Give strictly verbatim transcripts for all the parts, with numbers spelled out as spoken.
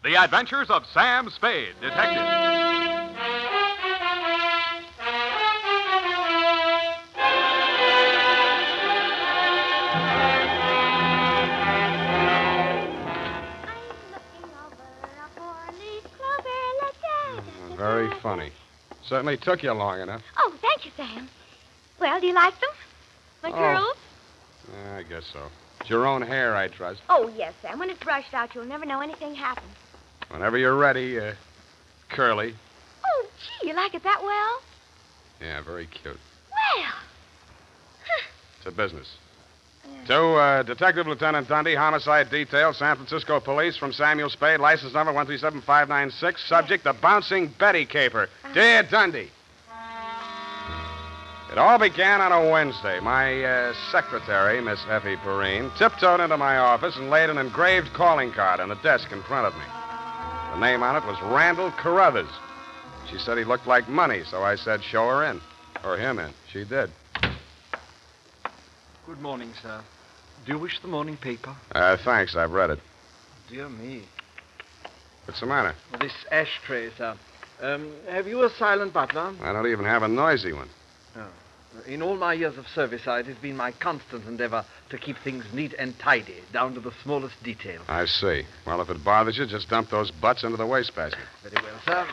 The Adventures of Sam Spade, Detective. Very funny. Certainly took you long enough. Oh, thank you, Sam. Well, do you like them? My Oh. curls? Yeah, I guess so. It's your own hair, I trust. Oh, yes, Sam. When it's brushed out, you'll never know anything happened. Whenever you're ready, uh, curly. Oh, gee, you like it that well? Yeah, very cute. Well. It's a business. To uh, Detective Lieutenant Dundee, Homicide Detail, San Francisco Police, from Samuel Spade, license number one three seven five nine six. Subject, the bouncing Betty caper. Uh-huh. Dear Dundee. It all began on a Wednesday. My uh, secretary, Miss Effie Perrine, tiptoed into my office and laid an engraved calling card on the desk in front of me. The name on it was Randall Carruthers. She said he looked like money, so I said, show her in. Or him in. She did. Good morning, sir. Do you wish the morning paper? Uh, thanks, I've read it. Dear me. What's the matter? This ashtray, sir. Um, have you a silent butler? I don't even have a noisy one. No. In all my years of service, sir, it has been my constant endeavor to keep things neat and tidy, down to the smallest detail. I see. Well, if it bothers you, just dump those butts into the wastebasket. Very well, sir.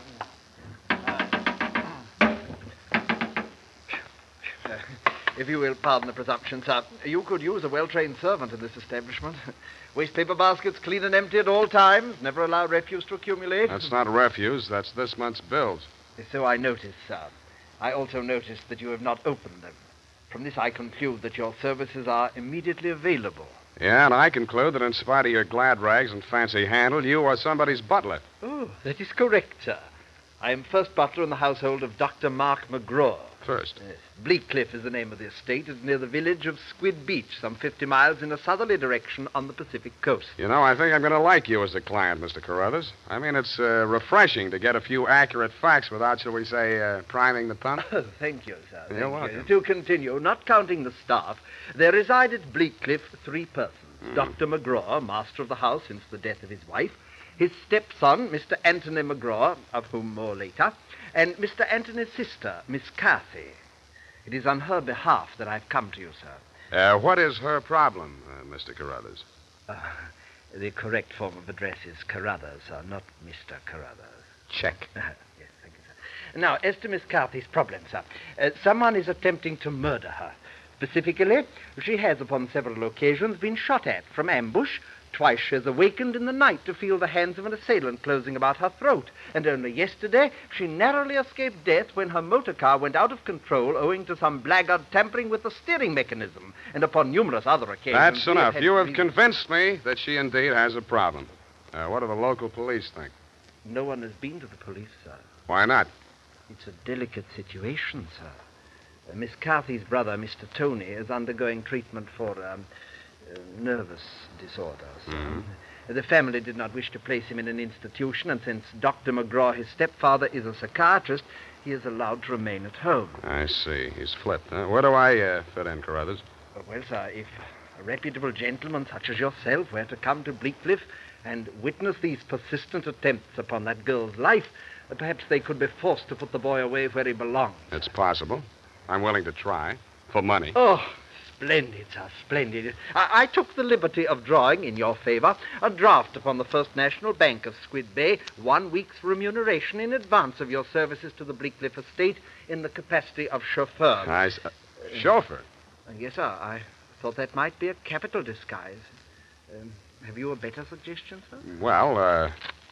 Uh, if you will pardon the presumption, sir, you could use a well-trained servant in this establishment. Wastepaper baskets clean and empty at all times. Never allow refuse to accumulate. That's not refuse. That's this month's bills. So I noticed, sir. I also noticed that you have not opened them. From this, I conclude that your services are immediately available. Yeah, and I conclude that in spite of your glad rags and fancy handle, you are somebody's butler. Oh, that is correct, sir. I am first butler in the household of Doctor Mark McGraw. First. Yes. Bleak Cliff is the name of the estate. It's near the village of Squid Beach, some fifty miles in a southerly direction on the Pacific coast. You know, I think I'm going to like you as a client, Mister Carruthers. I mean, it's uh, refreshing to get a few accurate facts without, shall we say, uh, priming the pump. Oh, thank you, sir. You're Thank welcome. You. To continue, not counting the staff, there reside at Bleak Cliff three persons. Mm. Doctor McGraw, master of the house since the death of his wife, his stepson, Mister Anthony McGraw, of whom more later, and Mister Anthony's sister, Miss Cathy. It is on her behalf that I've come to you, sir. Uh, what is her problem, uh, Mister Carruthers? Uh, the correct form of address is Carruthers, sir, not Mister Carruthers. Check. Uh, yes, thank you, sir. Now, as to Miss Cathy's problem, sir, uh, someone is attempting to murder her. Specifically, she has upon several occasions been shot at from ambush. Twice she has awakened in the night to feel the hands of an assailant closing about her throat. And only yesterday, she narrowly escaped death when her motor car went out of control owing to some blackguard tampering with the steering mechanism. And upon numerous other occasions... That's enough. had You have been... convinced me that she indeed has a problem. Uh, what do the local police think? No one has been to the police, sir. Why not? It's a delicate situation, sir. Uh, Miss Cathy's brother, Mister Tony, is undergoing treatment for um, uh, nervous disorders. Mhm. Uh, The family did not wish to place him in an institution, and since Doctor McGraw, his stepfather, is a psychiatrist, he is allowed to remain at home. I see. He's flipped. Huh? Where do I uh, fit in, Carruthers? Uh, Well, sir, if a reputable gentleman such as yourself were to come to Bleakcliff and witness these persistent attempts upon that girl's life, uh, perhaps they could be forced to put the boy away where he belongs. It's possible. I'm willing to try. For money. Oh, splendid, sir, splendid. I, I took the liberty of drawing, in your favor, a draft upon the First National Bank of Squid Bay, one week's remuneration in advance of your services to the Bleakcliff estate in the capacity of chauffeur. I s- uh, chauffeur? Uh, yes, sir, I thought that might be a capital disguise. Um, have you a better suggestion, sir? Well, uh...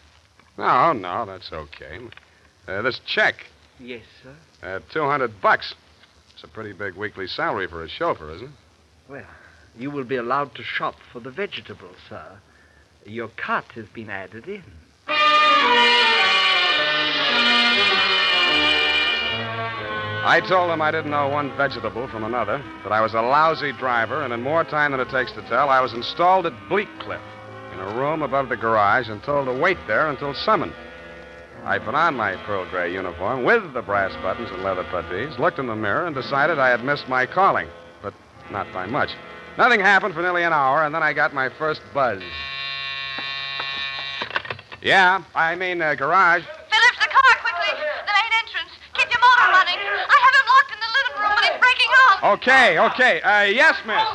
No, no, that's okay. Uh, this check, Yes, sir. uh, two hundred bucks. It's a pretty big weekly salary for a chauffeur, isn't it? Well, you will be allowed to shop for the vegetables, sir. Your cut has been added in. I told them I didn't know one vegetable from another, that I was a lousy driver, and in more time than it takes to tell, I was installed at Bleakcliff in a room above the garage and told to wait there until summoned. I put on my pearl gray uniform with the brass buttons and leather puttees, looked in the mirror, and decided I had missed my calling, but not by much. Nothing happened for nearly an hour, and then I got my first buzz. Yeah, I mean, uh, garage. Phillips, the car, quickly. The main entrance. Keep your motor running. I have him locked in the living room, and he's breaking off. Okay, okay. Uh, yes, miss.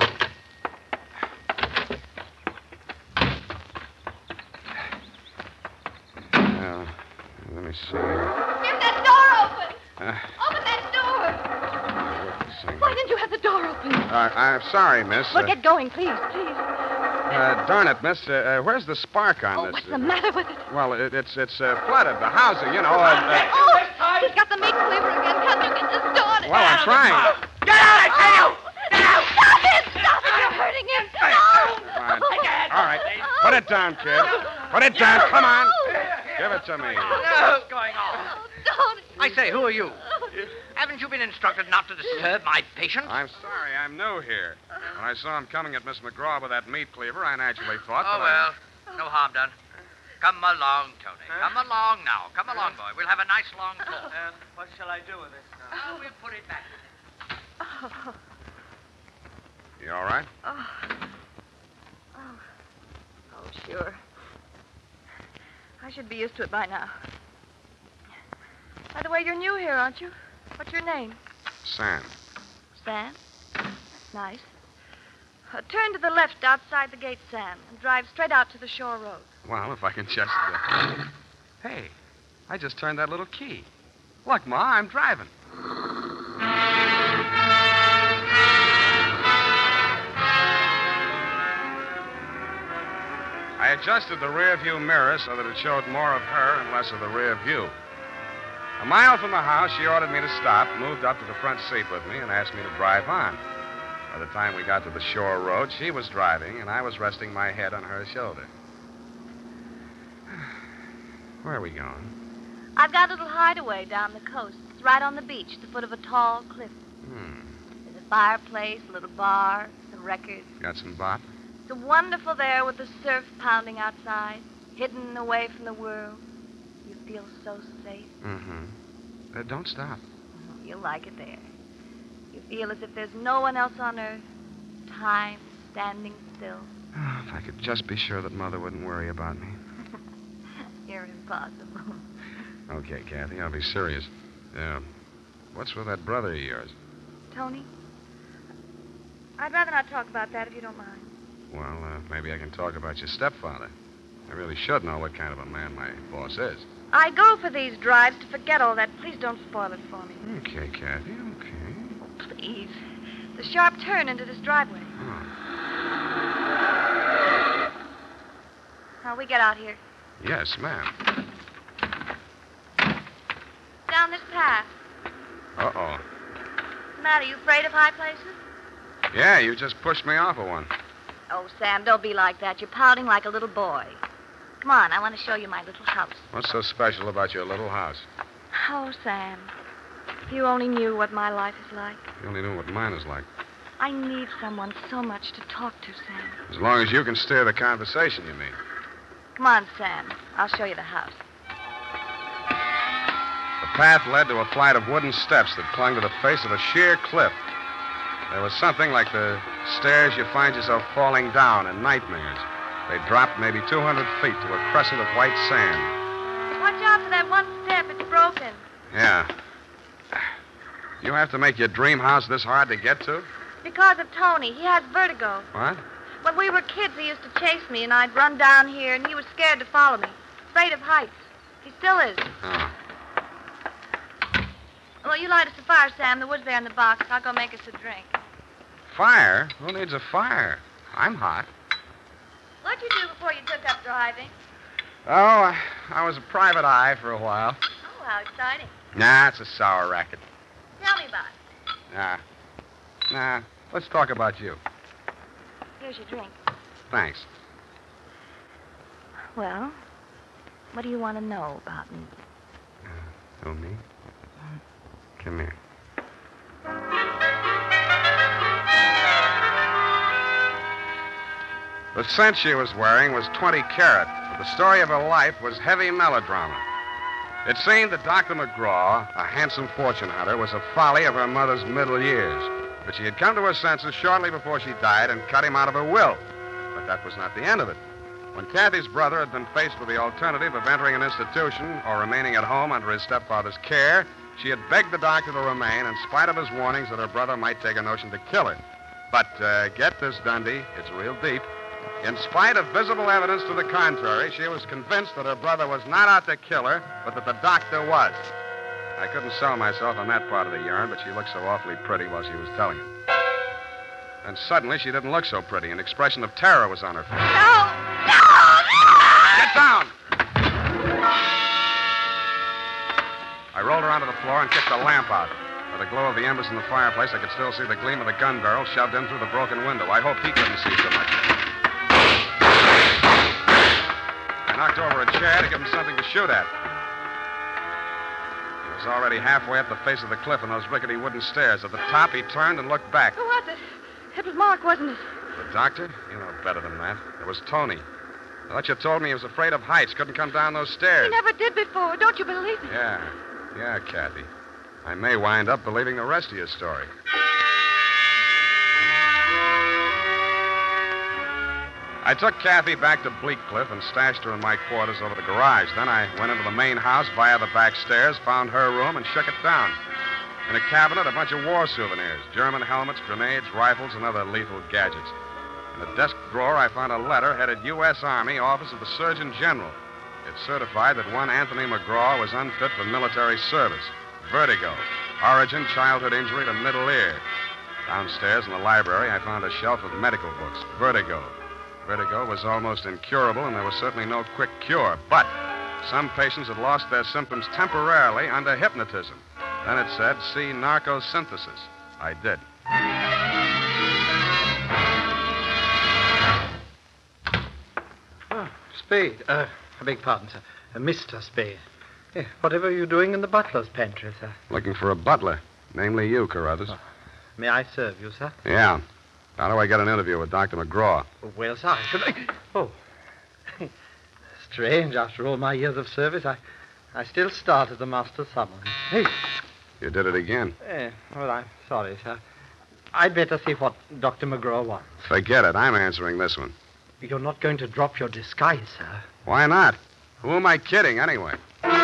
Uh, let me see. Get that door open. Uh, Open that door. Why didn't you have the door open? uh, I'm sorry, miss. Well, Uh, get going, please, please. uh, darn it, miss. Uh, uh, where's the spark on Oh, this? what's the matter with it? Well, it, it's it's uh, flooded. The housing, you know. Uh, uh, Oh, he's got the meat cleaver again. Can't you get this started? well, I'm trying. Get out, I tell you! Get out! Stop it! Stop it! You're hurting him. No! Fine. All right. Put it down, kid. Put it down. Come on. Give it to me. What's going on? Oh, don't. I say, who are you? Haven't you been instructed not to disturb my patient? I'm sorry. I'm new here. When I saw him coming at Miss McGraw with that meat cleaver, I naturally thought Oh, that I- well, no harm done. Come along, Tony. Come along now. Come along, boy. We'll have a nice long talk. Uh, what shall I do with it? Oh, we'll put it back. Oh, You all right? oh. Oh. Oh, sure. I should be used to it by now. By the way, you're new here, aren't you? What's your name? Sam. Sam? That's nice. Uh, turn to the left outside the gate, Sam, and drive straight out to the shore road. Well, if I can just. Uh... Hey, I just turned that little key. Look, Ma, I'm driving. I adjusted the rear view mirror so that it showed more of her and less of the rear view. A mile from the house, she ordered me to stop, moved up to the front seat with me, and asked me to drive on. By the time we got to the shore road, she was driving, and I was resting my head on her shoulder. Where are we going? I've got a little hideaway down the coast. It's right on the beach, at the foot of a tall cliff. Hmm. There's a fireplace, a little bar, some records. Got some bop? It's wonderful there with the surf pounding outside, hidden away from the world. You feel so safe. Mm-hmm. Uh, don't stop. You'll like it there. You feel as if there's no one else on earth. Time standing still. Oh, if I could just be sure that Mother wouldn't worry about me. You're impossible. Okay, Kathy, I'll be serious. Uh, what's with that brother of yours? Tony? I'd rather not talk about that if you don't mind. Well, uh, maybe I can talk about your stepfather. I really should know what kind of a man my boss is. I go for these drives to forget all that. Please don't spoil it for me. Okay, Kathy, okay. Please. The sharp turn into this driveway. Oh. How we get out here? Yes, ma'am. Down this path. Uh-oh. What's the matter? You afraid of high places? Yeah, you just pushed me off of one. Oh, Sam, don't be like that. You're pouting like a little boy. Come on, I want to show you my little house. What's so special about your little house? Oh, Sam, if you only knew what my life is like. You only knew what mine is like. I need someone so much to talk to, Sam. As long as you can steer the conversation, you mean. Come on, Sam. I'll show you the house. The path led to a flight of wooden steps that clung to the face of a sheer cliff. There was something like the stairs you find yourself falling down in nightmares. They dropped maybe two hundred feet to a crescent of white sand. Watch out for that one step. It's broken. Yeah. You have to make your dream house this hard to get to? Because of Tony. He has vertigo. What? When we were kids, he used to chase me, and I'd run down here, and he was scared to follow me. Afraid of heights. He still is. Oh. Well, you light us a fire, Sam. The wood's there in the box. I'll go make us a drink. Fire? Who needs a fire? I'm hot. What'd you do before you took up driving? Oh, I, I was a private eye for a while. Oh, how exciting. Nah, it's a sour racket. Tell me about it. Nah. Nah. Let's talk about you. Here's your drink. Thanks. Well, what do you want to know about me? Uh, oh, me? Come here. The scent she was wearing was twenty carat, but the story of her life was heavy melodrama. It seemed that Doctor McGraw, a handsome fortune hunter, was a folly of her mother's middle years. But she had come to her senses shortly before she died and cut him out of her will. But that was not the end of it. When Kathy's brother had been faced with the alternative of entering an institution or remaining at home under his stepfather's care, she had begged the doctor to remain in spite of his warnings that her brother might take a notion to kill her. But uh, get this, Dundee, it's real deep. In spite of visible evidence to the contrary, she was convinced that her brother was not out to kill her, but that the doctor was. I couldn't sell myself on that part of the yarn, but she looked so awfully pretty while she was telling it. And suddenly, she didn't look so pretty. An expression of terror was on her face. No! No! No! Get down! I rolled her onto the floor and kicked the lamp out. By the glow of the embers in the fireplace, I could still see the gleam of the gun barrel shoved in through the broken window. I hoped he couldn't see so much. I knocked over a chair to give him something to shoot at. He was already halfway up the face of the cliff on those rickety wooden stairs. At the top, he turned and looked back. Oh, what? It was Mark, wasn't it? The doctor? You know better than that. It was Tony. I thought you told me he was afraid of heights, couldn't come down those stairs. He never did before. Don't you believe me? Yeah. Yeah, Kathy. I may wind up believing the rest of your story. I took Kathy back to Bleak Cliff and stashed her in my quarters over the garage. Then I went into the main house via the back stairs, found her room, and shook it down. In a cabinet, a bunch of war souvenirs, German helmets, grenades, rifles, and other lethal gadgets. In a desk drawer, I found a letter headed U S Army, Office of the Surgeon General. It certified that one Anthony McGraw was unfit for military service. Vertigo. Origin, childhood injury to middle ear. Downstairs in the library, I found a shelf of medical books. Vertigo. Vertigo was almost incurable, and there was certainly no quick cure. But some patients had lost their symptoms temporarily under hypnotism. Then it said, see narcosynthesis. I did. Oh, Spade. Uh, I beg pardon, sir. Uh, Mister Spade. Yeah, whatever are you doing in the butler's pantry, sir? Looking for a butler. Namely you, Carruthers. Oh. May I serve you, sir? Yeah. How do I get an interview with Doctor McGraw? Well, sir, I should... Oh. Strange, after all my years of service, I, I still start at the master's summons. Hey. You did it again. Eh, well, I'm sorry, sir. I'd better see what Doctor McGraw wants. Forget it. I'm answering this one. You're not going to drop your disguise, sir. Why not? Who am I kidding, anyway?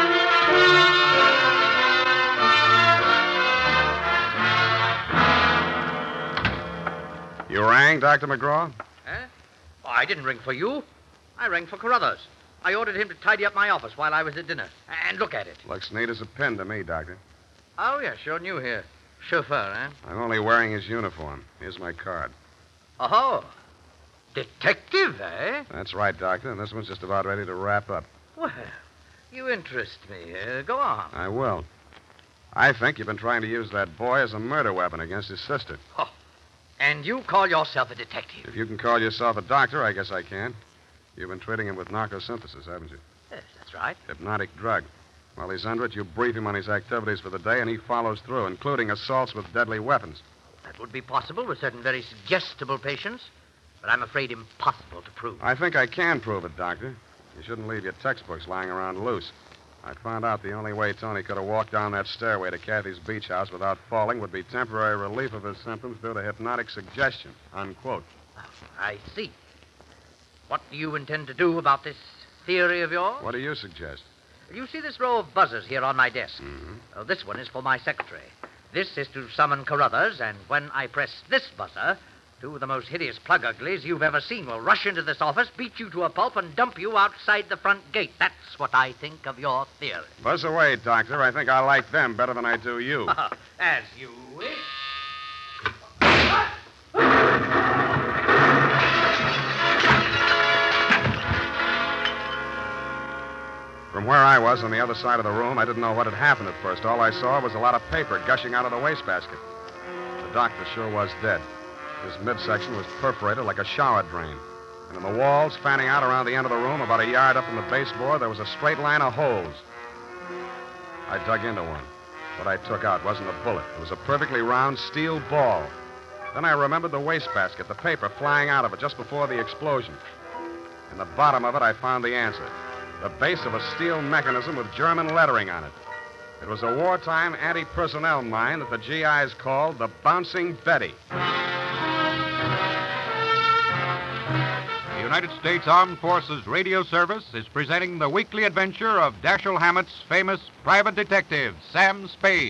You rang, Doctor McGraw? Eh? Oh, I didn't ring for you. I rang for Carruthers. I ordered him to tidy up my office while I was at dinner. And look at it. Looks neat as a pin to me, Doctor. Oh, yes, you're new here. Chauffeur, eh? I'm only wearing his uniform. Here's my card. Oh, detective, eh? That's right, Doctor, and this one's just about ready to wrap up. Well, you interest me. Uh, go on. I will. I think you've been trying to use that boy as a murder weapon against his sister. Oh, and you call yourself a detective? If you can call yourself a doctor, I guess I can. You've been treating him with narcosynthesis, haven't you? Yes, that's right. Hypnotic drug. While he's under it, you brief him on his activities for the day, and he follows through, including assaults with deadly weapons. That would be possible with certain very suggestible patients, but I'm afraid impossible to prove. I think I can prove it, Doctor. You shouldn't leave your textbooks lying around loose. I found out the only way Tony could have walked down that stairway to Kathy's beach house without falling would be temporary relief of his symptoms due to hypnotic suggestion. Unquote. I see. What do you intend to do about this theory of yours? What do you suggest? You see this row of buzzers here on my desk? Mm-hmm. Well, this one is for my secretary. This is to summon Carruthers, and when I press this buzzer, two of the most hideous plug uglies you've ever seen will rush into this office, beat you to a pulp, and dump you outside the front gate. That's what I think of your theory. Buzz away, Doctor. I think I like them better than I do you. As you wish. From where I was on the other side of the room, I didn't know what had happened at first. All I saw was a lot of paper gushing out of the wastebasket. The doctor sure was dead. His midsection was perforated like a shower drain. And in the walls, fanning out around the end of the room, about a yard up from the baseboard, there was a straight line of holes. I dug into one. What I took out wasn't a bullet. It was a perfectly round steel ball. Then I remembered the wastebasket, the paper flying out of it just before the explosion. In the bottom of it, I found the answer. The base of a steel mechanism with German lettering on it. It was a wartime anti-personnel mine that the G Is called the Bouncing Betty. The United States Armed Forces Radio Service is presenting the weekly adventure of Dashiell Hammett's famous private detective, Sam Spade.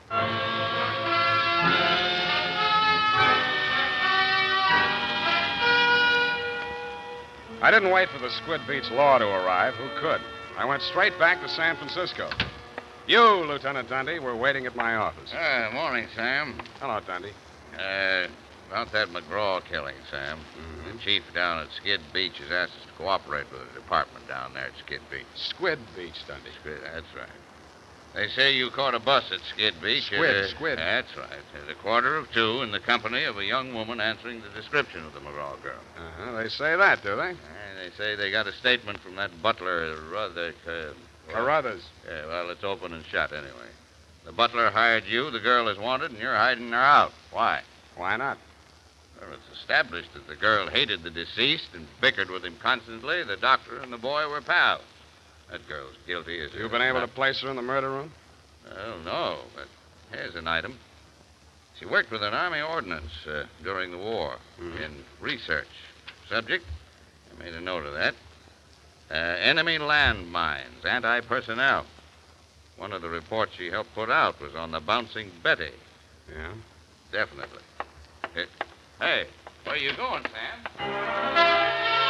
I didn't wait for the Squid Beach law to arrive. Who could? I went straight back to San Francisco. You, Lieutenant Dundee, were waiting at my office. Uh, morning, Sam. Hello, Dundee. Uh, about that McGraw killing, Sam. Mm-hmm. The chief down at Skid Beach has asked us to cooperate with the department down there at Skid Beach. Squid Beach, Dundee. Squid, that's right. They say you caught a bus at Skid Beach. Squid, at a, Squid. That's right. At a quarter of two in the company of a young woman answering the description of the McGraw girl. Uh-huh. They say that, do they? And they say they got a statement from that butler, Ruther... Uh, Carruthers. Yeah, well, it's open and shut anyway. The butler hired you, the girl is wanted, and you're hiding her out. Why? Why not? Well, it's established that the girl hated the deceased and bickered with him constantly. The doctor and the boy were pals. That girl's guilty as... You've been able to place her in the murder room? Well, no, but here's an item. She worked with an Army ordnance uh, during the war Mhm. in research. Subject, I made a note of that. Uh, enemy landmines, anti-personnel. One of the reports she helped put out was on the Bouncing Betty. Yeah. Definitely. Uh, hey, where you going, Sam?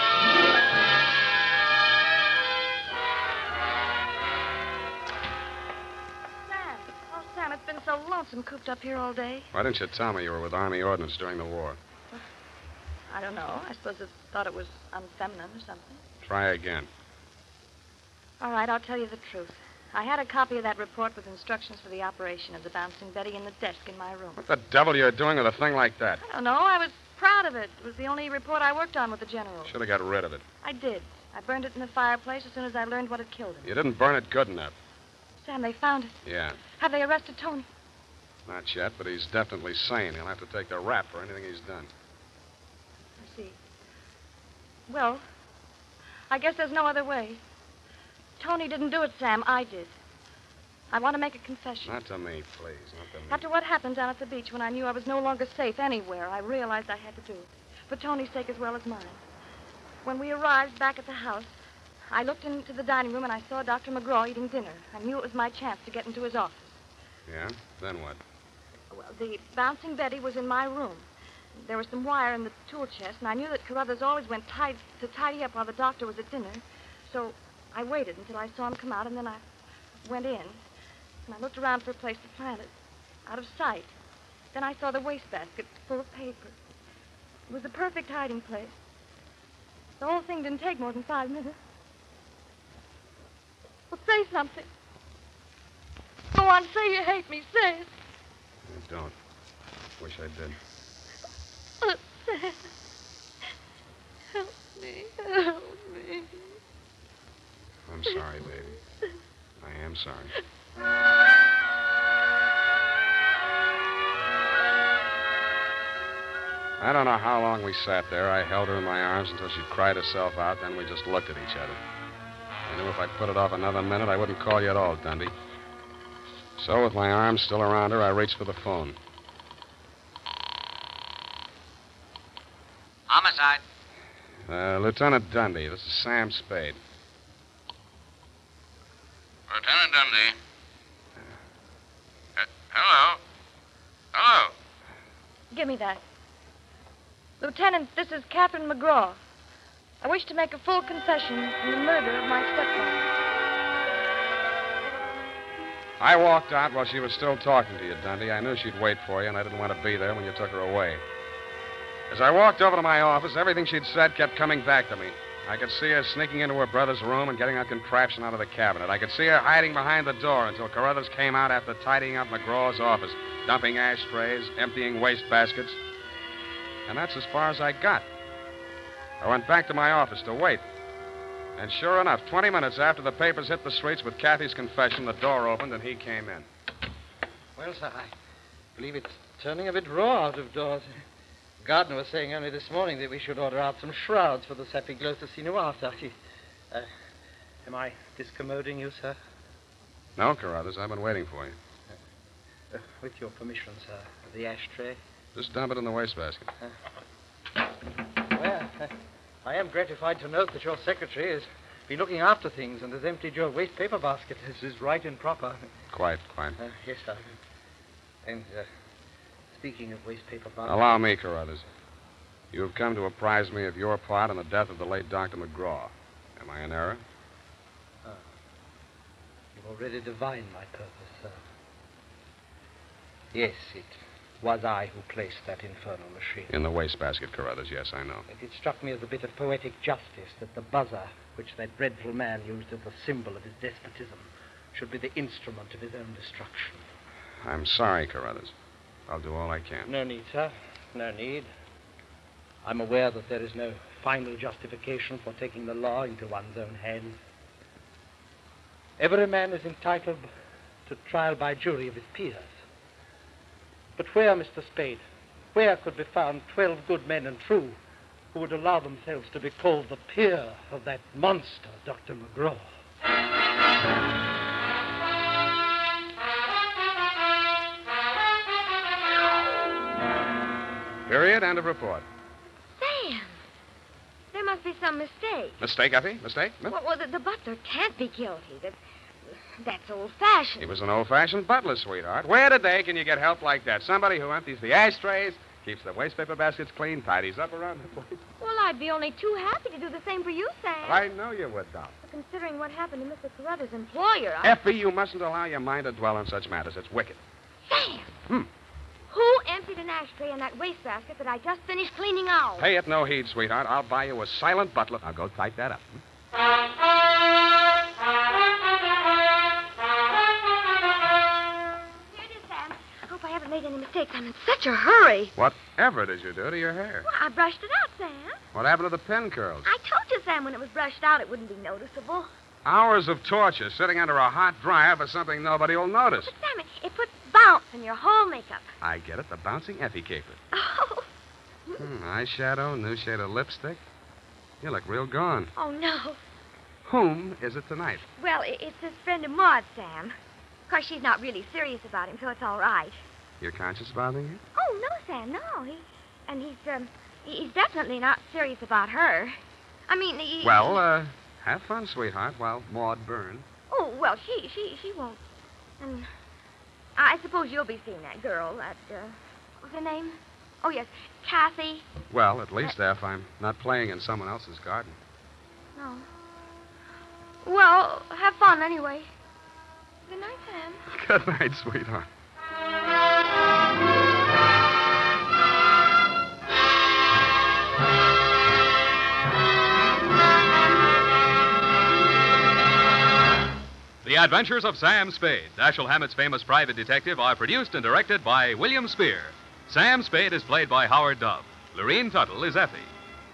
Sam. Oh, Sam, it's been so lonesome cooped up here all day. Why didn't you tell me you were with Army ordnance during the war? I don't know. I suppose it thought it was unfeminine or something. Try again. All right, I'll tell you the truth. I had a copy of that report with instructions for the operation of the Bouncing Betty in the desk in my room. What the devil are you doing with a thing like that? I don't know. I was proud of it. It was the only report I worked on with the general. Should have got rid of it. I did. I burned it in the fireplace as soon as I learned what had killed him. You didn't burn it good enough. Sam, they found it. Yeah. Have they arrested Tony? Not yet, but he's definitely sane. He'll have to take the rap for anything he's done. I see. Well, I guess there's no other way. Tony didn't do it, Sam. I did. I want to make a confession. Not to me, please. Not to me. After what happened down at the beach when I knew I was no longer safe anywhere, I realized I had to do it. For Tony's sake as well as mine. When we arrived back at the house, I looked into the dining room and I saw Doctor McGraw eating dinner. I knew it was my chance to get into his office. Yeah? Then what? Well, the Bouncing Betty was in my room. There was some wire in the tool chest, and I knew that Carruthers always went tide- to tidy up while the doctor was at dinner. So I waited until I saw him come out, and then I went in. And I looked around for a place to plant it, out of sight. Then I saw the wastebasket full of paper. It was the perfect hiding place. The whole thing didn't take more than five minutes. Well, say something. Go on, say you hate me. Say it. I don't. Wish I did. Oh, Sam. Help me. Help me. I'm sorry, baby. I am sorry. I don't know how long we sat there. I held her in my arms until she cried herself out. Then we just looked at each other. I knew if I put it off another minute, I wouldn't call you at all, Dundee. So, with my arms still around her, I reached for the phone. Homicide. Uh, Lieutenant Dundee, this is Sam Spade. Lieutenant Dundee. Uh, hello? Hello? Give me that. Lieutenant, this is Catherine McGraw. I wish to make a full confession in the murder of my stepfather. I walked out while she was still talking to you, Dundee. I knew she'd wait for you, and I didn't want to be there when you took her away. As I walked over to my office, everything she'd said kept coming back to me. I could see her sneaking into her brother's room and getting a contraption out of the cabinet. I could see her hiding behind the door until Carruthers came out after tidying up McGraw's office, dumping ashtrays, emptying waste baskets. And that's as far as I got. I went back to my office to wait. And sure enough, twenty minutes after the papers hit the streets with Kathy's confession, the door opened and he came in. Well, sir, I believe it's turning a bit raw out of doors. Gardner was saying only this morning that we should order out some shrouds for the Sapiglosa sinuata. Uh, am I discommoding you, sir? No, Carruthers, I've been waiting for you. Uh, with your permission, sir. The ashtray. Just dump it in the wastebasket. Well, uh, I am gratified to note that your secretary has been looking after things and has emptied your waste paper basket. This is right and proper. Quite, quite. Uh, yes, sir. And, uh, speaking of waste paper baskets... Allow me, Carruthers. You have come to apprise me of your part in the death of the late Doctor McGraw. Am I in error? Ah. You've already divined my purpose, sir. Yes, it was I who placed that infernal machine. In the wastebasket, Carruthers, yes, I know. And it struck me as a bit of poetic justice that the buzzer, which that dreadful man used as a symbol of his despotism, should be the instrument of his own destruction. I'm sorry, Carruthers. I'll do all I can. No need, sir. No need. I'm aware that there is no final justification for taking the law into one's own hands. Every man is entitled to trial by jury of his peers. But where, Mister Spade, where could be found twelve good men and true who would allow themselves to be called the peer of that monster, Doctor McGraw? Period. End of report. Sam, there must be some mistake. Mistake, Effie? Mistake? No? Well, well the, the butler can't be guilty. That, that's old-fashioned. He was an old-fashioned butler, sweetheart. Where today can you get help like that? Somebody who empties the ashtrays, keeps the waste paper baskets clean, tidies up around the place. Well, I'd be only too happy to do the same for you, Sam. I know you would, Doc. But considering what happened to Mister Carruthers' employer, I... Effie, you mustn't allow your mind to dwell on such matters. It's wicked. Sam! Hmm. Who emptied an ashtray in that wastebasket that I just finished cleaning out? Pay it no heed, sweetheart. I'll buy you a silent butler. I'll go type that up. Here it is, Sam. I hope I haven't made any mistakes. I'm in such a hurry. Whatever did you do to your hair? Well, I brushed it out, Sam. What happened to the pin curls? I told you, Sam, when it was brushed out, it wouldn't be noticeable. Hours of torture sitting under a hot dryer for something nobody will notice. But, Sam, it, it puts bounce in your whole makeup. I get it. The bouncing Effie caper. Oh. Hmm, eyeshadow, new shade of lipstick. You look real gone. Oh, no. Whom is it tonight? Well, i- it's his friend of Maud, Sam. Of course, she's not really serious about him, so it's all right. Your conscience bothering you? Oh, no, Sam, no. He, and he's, um, he- he's definitely not serious about her. I mean, he... Well, uh, have fun, sweetheart, while Maud burns. Oh, well, she, she, she won't. And I suppose you'll be seeing that girl, that, uh, what's her name? Oh, yes, Kathy. Well, at least if I'm not playing in someone else's garden. No. Well, have fun anyway. Good night, Sam. Good night, sweetheart. The Adventures of Sam Spade, Dashiell Hammett's famous private detective, are produced and directed by William Spear. Sam Spade is played by Howard Dove. Lorene Tuttle is Effie.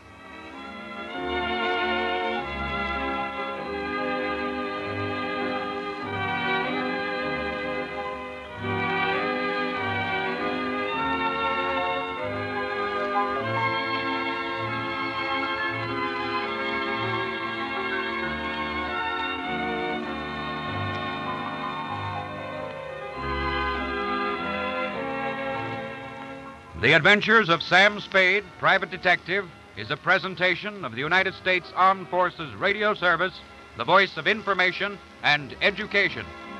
The Adventures of Sam Spade, Private Detective, is a presentation of the United States Armed Forces Radio Service, the voice of information and education.